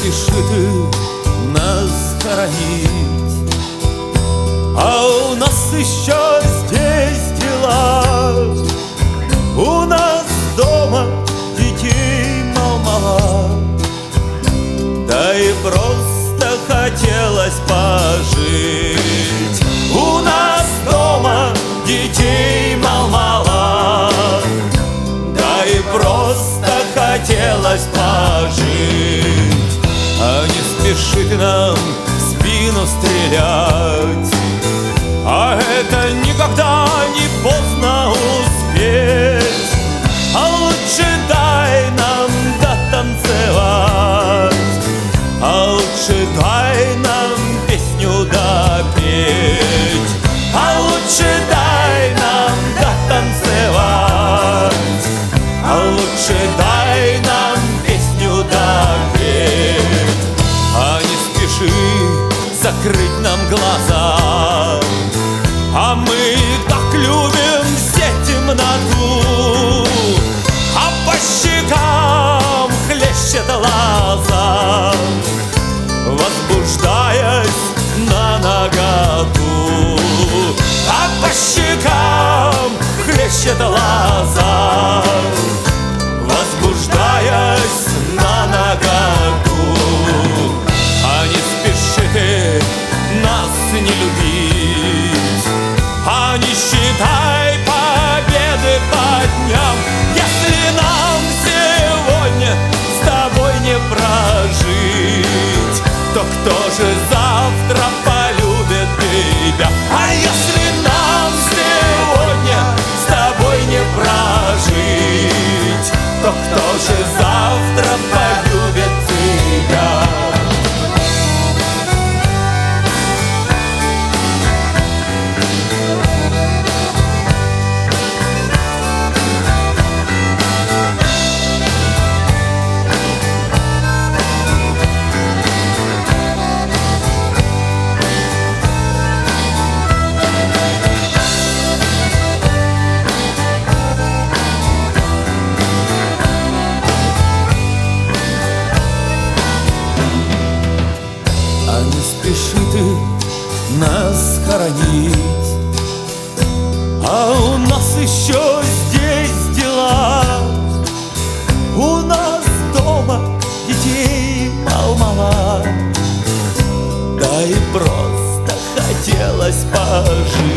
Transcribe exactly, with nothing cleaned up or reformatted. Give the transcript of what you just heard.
спешит нас хоронить, а у нас еще здесь дела. У нас дома детей мало-мало, да и просто хотелось пожить. У нас дома детей мало-мало, да и просто хотелось пожить. А не спешит нам в спину стрелять, а это никогда не поздно успеть. А лучше дай нам дотанцевать, а лучше дай нам песню допеть, а лучше дай нам дотанцевать, а лучше дай нам песню допеть. А не спеши закрыть нам глаза, а мы так любим все темноту, а по щекам хлещет лоза, возбуждаясь на наготу. А по щекам хлещет лоза, возбуждаясь на наготу. А не спеши ты нас не любить, а не считай победы по дням. Если нам сегодня с тобой не прожить, то кто же завтра полюбит тебя? А если нам сегодня с тобой не прожить, то кто же завтра полюбит тебя? Спеши ты нас хоронить, а у нас еще здесь дела. У нас дома детей мало-мало, да и просто хотелось пожить.